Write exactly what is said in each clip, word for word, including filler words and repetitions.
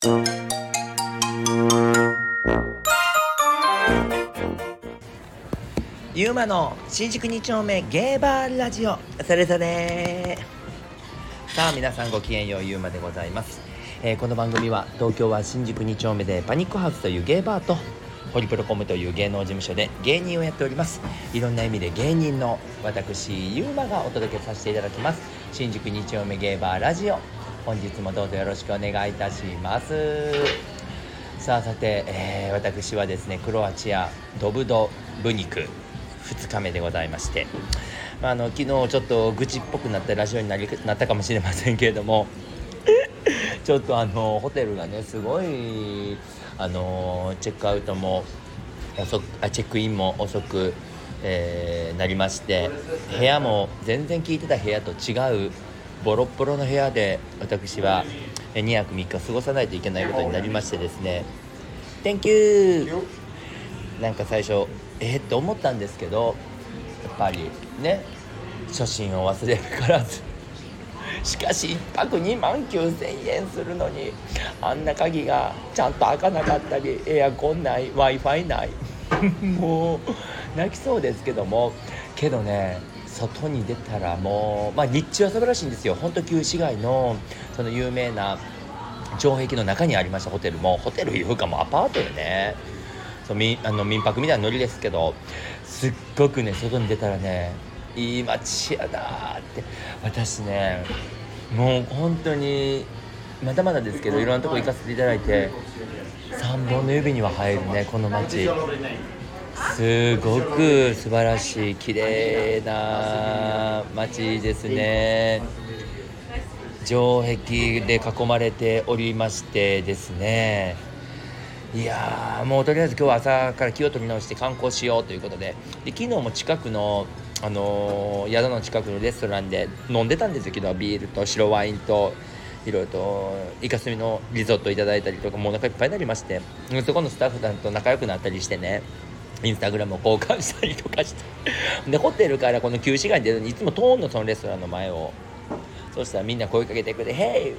ゆうまの新宿に丁目ゲーバーラジオ、それぞれ。さあ皆さんごきげんよう、ゆうまでございます。えー、この番組は東京は新宿に丁目でパニックハウスというゲーバーとホリプロコムという芸能事務所で芸人をやっております。いろんな意味で芸人の私ゆうまがお届けさせていただきます。新宿に丁目ゲーバーラジオ、本日もどうぞよろしくお願いいたします。さあさて、えー、私はですねクロアチアドブドブニクふつかめでございまして、まあ、あの昨日ちょっと愚痴っぽくなったラジオになりなったかもしれませんけれどもちょっとあのホテルがねすごいあのチェックアウトも遅くあチェックインも遅く、えー、なりまして、部屋も全然聞いてた部屋と違うボロッボロの部屋で私はにはくみっか過ごさないといけないことになりましてですね Thank you なんか最初えー、って思ったんですけど、やっぱりね初心を忘れるからずしかしいっぱくにまんきゅうせんえんするのにあんな鍵がちゃんと開かなかったり、エアコンない Wi-Fi ないもう泣きそうですけども、けどね外に出たらもう、まあ、日中は素晴らしいんですよ。本当旧市街のその有名な城壁の中にありましたホテルも、ホテルいうかもアパートよね。そうみあの民泊みたいなノリですけど、すっごくね外に出たらねいい街やなって。私ねもう本当にまだまだですけどいろんなとこ行かせていただいてさんぼんの指には入るねこの街。すごく素晴らしい綺麗な街ですね。城壁で囲まれておりましてですね、いやーもうとりあえず今日は朝から気を取り直して観光しようということで、で昨日も近くの、あのー、宿の近くのレストランで飲んでたんですよ。昨日はビールと白ワインといろいろとイカスミのリゾットいただいたりとか、もうお腹いっぱいになりまして、そこのスタッフさんと仲良くなったりしてね、インスタグラムを交換したりとかしてでホテルからこの旧市街に出るのにいつも通んの、そのレストランの前を。そしたらみんな声かけてくれて Hey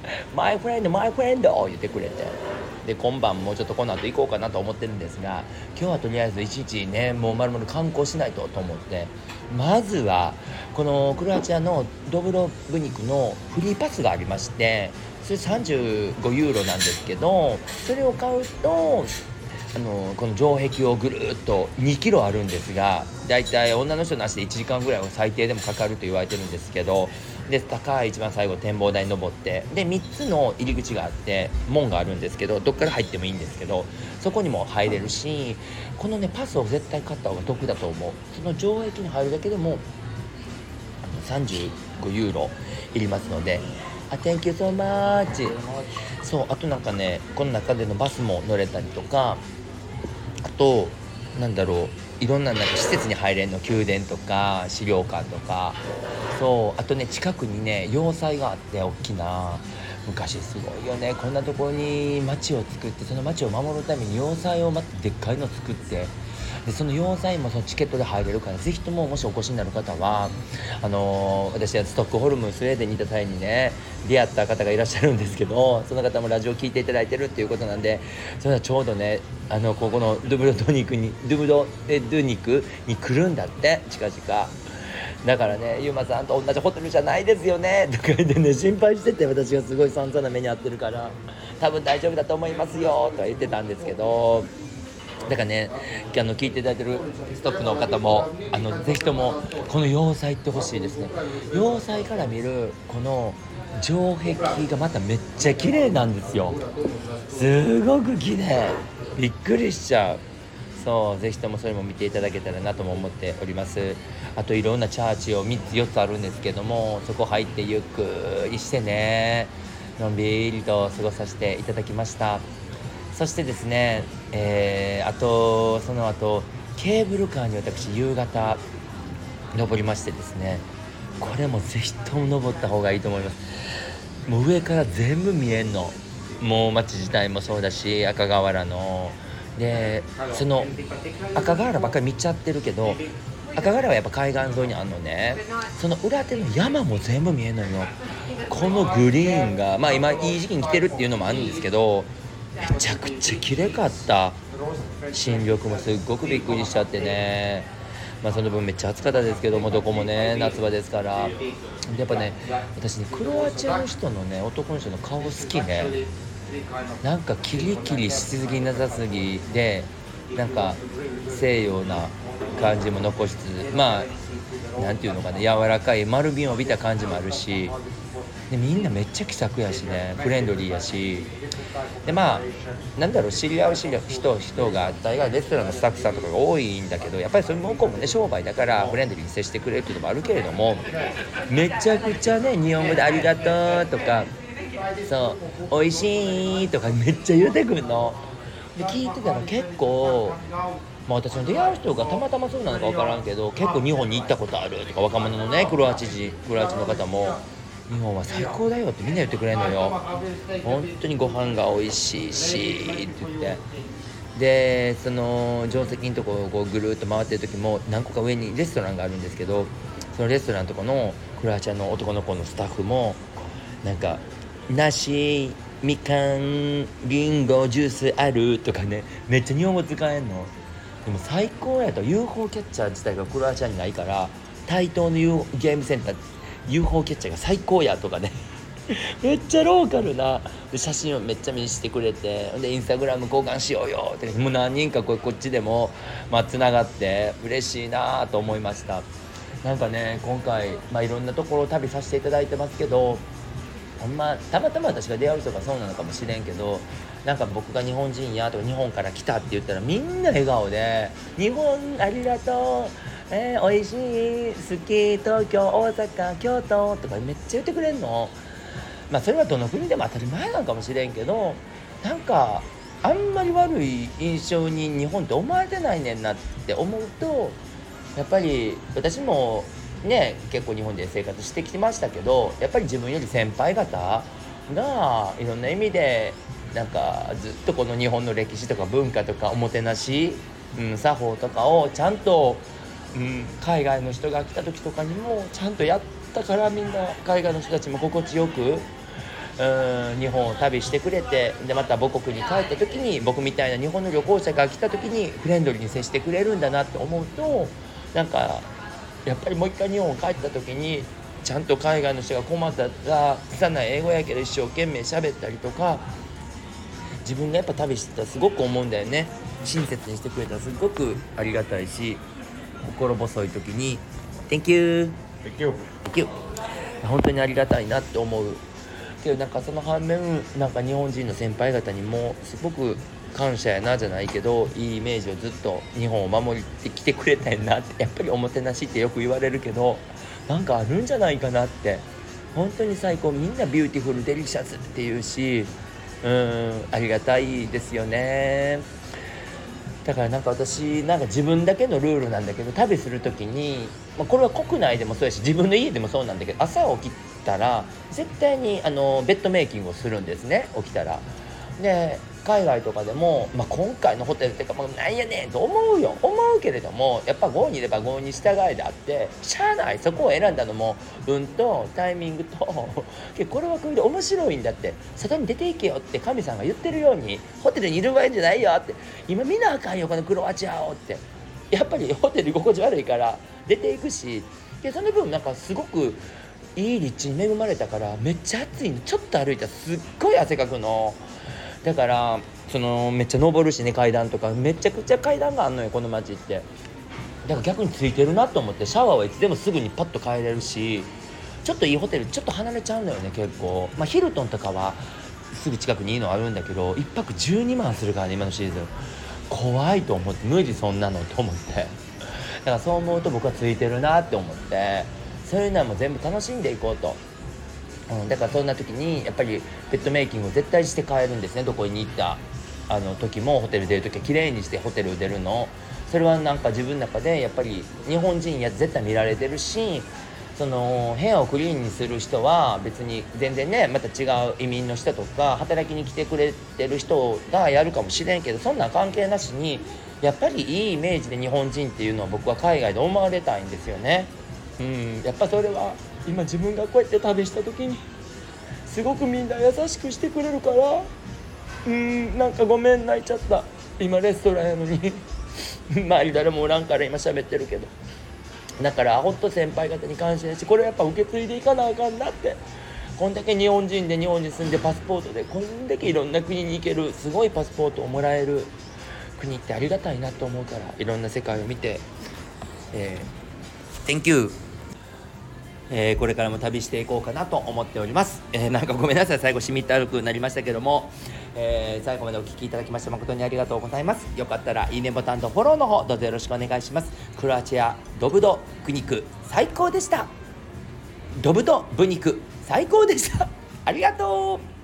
my friend my friend 言ってくれて、で今晩もうちょっとこの後行こうかなと思ってるんですが、今日はとりあえず一日ねもう丸々観光しないとと思って、まずはこのクロアチアのドブロブニクのフリーパスがありまして、それさんじゅうごユーロなんですけど、それを買うとあのこの城壁をぐるっとにキロあるんですが、だいたい女の人なしでいちじかんぐらいは最低でもかかると言われてるんですけど、で高い一番最後展望台に登って、でみっつの入り口があって門があるんですけど、どっから入ってもいいんですけどそこにも入れるし、このねパスを絶対買った方が得だと思う。その城壁に入るだけでもあのさんじゅうごユーロいりますので、あ Thank you so much。 そう、あとなんかねこの中でのバスも乗れたりとか、あとなんだろういろんななんか施設に入れんの、宮殿とか資料館とか、そうあとね近くにね要塞があって、大きな昔すごいよね、こんなところに町を作って、その町を守るために要塞をまたでっかいの作って、でその要塞もそのチケットで入れるから、ぜひとももしお越しになる方はあのー、私はストックホルムスウェーデンにいた際にね出会った方がいらっしゃるんですけど、その方もラジオ聞いていただいてるっていうことなんで、それはちょうどねあのここのドゥブロドニクにドゥブロドゥニクに来るんだって、近々。だからねゆうまさんと同じホテルじゃないですよねとか言ってね心配してて、私がすごい散々な目に遭ってるから多分大丈夫だと思いますよとか言ってたんですけど、だからねあの聞いていただいてるストックの方もあのぜひともこの要塞行ってほしいですね。要塞から見るこの城壁がまためっちゃ綺麗なんですよ。すごく綺麗、びっくりしちゃう。そうぜひともそれも見ていただけたらなとも思っております。あといろんなチャーチをみっつよっつあるんですけども、そこ入ってゆっくりしてねのんびりと過ごさせていただきました。そしてですね、えー、あとその後ケーブルカーに私夕方登りましてですね、これもぜひとも登った方がいいと思います。もう上から全部見えんの、もう街自体もそうだし赤瓦のでその赤瓦ばっかり見ちゃってるけど、 赤瓦はやっぱ海岸沿いにあるのね。その裏手の山も全部見えるのよ。このグリーンがまあ今いい時期に来てるっていうのもあるんですけど、めちゃくちゃ綺麗かった。新緑もすっごくびっくりしちゃってね。まあその分めっちゃ暑かったですけども、どこもね夏場ですから。やっぱね、私ねクロアチアの人のね男の人の顔好きね。なんかキリキリしすぎなさすぎで、なんか西洋な感じも残しつつ、まあなんていうのかね、柔らかい丸みを帯びた感じもあるし、でみんなめっちゃ気さくやしね、フレンドリーやし、でまあなんだろう、知り合う知り合う人人が大概レストランのスタッフさんとかが多いんだけど、やっぱりそれ向こうもね商売だからフレンドリーに接してくれるっていうのもあるけれども、めちゃくちゃね日本語でありがとうとか、そう美味しいとかめっちゃ言うてくるので、聞いてたら結構、まあ、私の出会う人がたまたまそうなのか分からんけど、結構日本に行ったことあるとか、若者のねクロアチ人クロアチの方も日本は最高だよってみんな言ってくれるのよ。本当にご飯が美味しいしって言って、でその定石のとこをこうぐるっと回ってる時も何個か上にレストランがあるんですけど、そのレストランのとこのクロアチアの男の子のスタッフもなんか梨、みかん、りんごジュースあるとかね、めっちゃ日本語使えんの。でも最高やと、 ユーフォー キャッチャー自体がクロアチアにないから対等のゲームセンター ユーフォー キャッチャーが最高やとかねめっちゃローカルなで写真をめっちゃ見せてくれて、でインスタグラム交換しようよって、もう何人かここっちでもまあつながって嬉しいなと思いました。なんかね今回、まあ、いろんなところを旅させていただいてますけど、ほんまたまたま私が出会う人がそうなのかもしれんけど、なんか僕が日本人やとか日本から来たって言ったらみんな笑顔で、日本ありがとう、えー、美味しい、好き、東京、大阪、京都とかめっちゃ言ってくれんの。まあそれはどの国でも当たり前なんかもしれんけど、なんかあんまり悪い印象に日本って思われてないねんなって思うと、やっぱり私もね結構日本で生活してきてましたけど、やっぱり自分より先輩方がいろんな意味でなんかずっとこの日本の歴史とか文化とかおもてなし、うん、作法とかをちゃんと、うん、海外の人が来た時とかにもちゃんとやったから、みんな海外の人たちも心地よく、うん、日本を旅してくれて、でまた母国に帰った時に僕みたいな日本の旅行者が来た時にフレンドリーに接してくれるんだなって思うと、なんかやっぱりもう一回日本帰った時にちゃんと海外の人が困ったら拙い英語やけど一生懸命喋ったりとか、自分がやっぱ旅してたらすごく思うんだよね。親切にしてくれたらすごくありがたいし、心細い時に Thank you Thank you. Thank you 本当にありがたいなって思うけど、なんかその反面なんか日本人の先輩方にもすごく感謝やなじゃないけど、いいイメージをずっと日本を守ってきてくれたんなって、やっぱりおもてなしってよく言われるけど、なんかあるんじゃないかなって。本当に最高、みんなビューティフルデリシャスっていうし、うーんありがたいですよね。だからなんか私なんか自分だけのルールなんだけど、旅する時に、まあ、これは国内でもそうやし自分の家でもそうなんだけど、朝起きたら絶対にあのベッドメイキングをするんですね、起きたら。で海外とかでも、まあ、今回のホテルってかもうなんやねんと思うよ思うけれども、やっぱ郷にいれば郷に従いであって、しゃあない、そこを選んだのも運とタイミングとこれはこれで面白いんだって、外に出ていけよって神さんが言ってるように、ホテルにいる場合じゃないよって、今見なあかんよこのクロアチアをって、やっぱりホテル居心地悪いから出ていくし、でその分なんかすごくいい立地に恵まれたから、めっちゃ暑いの、ちょっと歩いたらすっごい汗かくの。だからそのめっちゃ登るしね、階段とかめちゃくちゃ階段があんのよこの街って。だから逆についてるなと思って、シャワーはいつでもすぐにパッと帰れるし、ちょっといいホテルちょっと離れちゃうんだよね結構。まあヒルトンとかはすぐ近くにいいのあるんだけど、いっぱくじゅうにまんするからね今のシーズン。怖いと思って、無理そんなのと思って、だからそう思うと僕はついてるなって思って、そういうのはもう全部楽しんでいこうと。うん、だからそんな時にやっぱりベッドメイキングを絶対して帰るんですね。どこに行ったあの時もホテル出る時は綺麗にしてホテル出るの。それはなんか自分の中でやっぱり日本人や絶対見られてるし、その部屋をクリーンにする人は別に全然ね、また違う移民の人とか働きに来てくれてる人がやるかもしれんけど、そんなん関係なしにやっぱりいいイメージで日本人っていうのは僕は海外で思われたいんですよね。うん、やっぱそれは今自分がこうやって旅した時にすごくみんな優しくしてくれるから、うん、なんかごめん泣いちゃった。今レストランやのに周り誰もおらんから今喋ってるけど、だからほんと先輩方に感謝だし、これやっぱ受け継いでいかなあかんなって。こんだけ日本人で日本に住んでパスポートでこんだけいろんな国に行けるすごいパスポートをもらえる国ってありがたいなと思うから、いろんな世界を見て、えー、Thank you、えー、これからも旅していこうかなと思っております。えー、なんかごめんなさい、最後しみったるくなりましたけども、えー、最後までお聞きいただきまして誠にありがとうございます。よかったらいいねボタンとフォローの方どうぞよろしくお願いします。クロアチアドブドクニク最高でした。ドブドブニク最高でした。ありがとう。